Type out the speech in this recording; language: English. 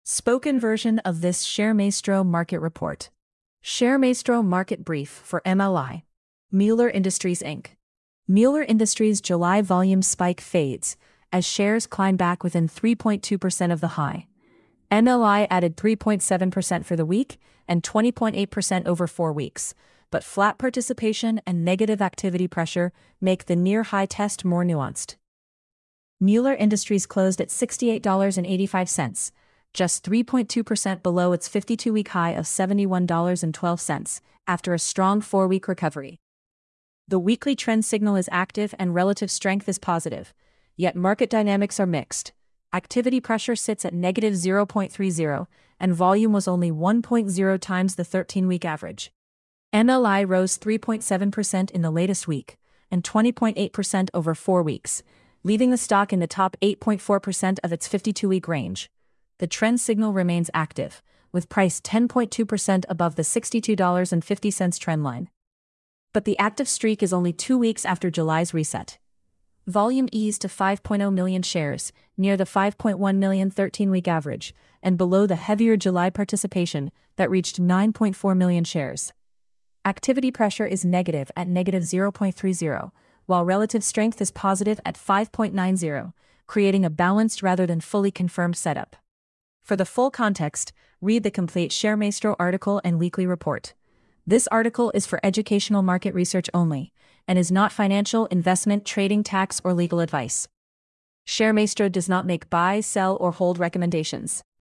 Spoken version of this ShareMaestro Market Report. ShareMaestro Market Brief for MLI. Mueller Industries Inc. Mueller Industries July volume spike fades as shares climb back within 3.2% of the high. MLI added 3.7% for the week and 20.8% over 4 weeks, but flat participation and negative activity pressure make the near-high test more nuanced. Mueller Industries closed at $68.85, just 3.2% below its 52-week high of $71.12, after a strong 4-week recovery. The weekly trend signal is active and relative strength is positive, yet market dynamics are mixed. Activity pressure sits at negative 0.30, and volume was only 1.0 times the 13-week average. MLI rose 3.7% in the latest week, and 20.8% over 4 weeks, leaving the stock in the top 8.4% of its 52-week range. The trend signal remains active, with price 10.2% above the $62.50 trend line. But the active streak is only 2 weeks after July's reset. Volume eased to 5.0 million shares, near the 5.1 million 13-week average, and below the heavier July participation that reached 9.4 million shares. Activity pressure is negative at negative 0.30, while relative strength is positive at 5.90, creating a balanced rather than fully confirmed setup. For the full context, read the complete ShareMaestro article and weekly report. This article is for educational market research only, and is not financial, investment, trading, tax, or legal advice. ShareMaestro does not make buy, sell, or hold recommendations.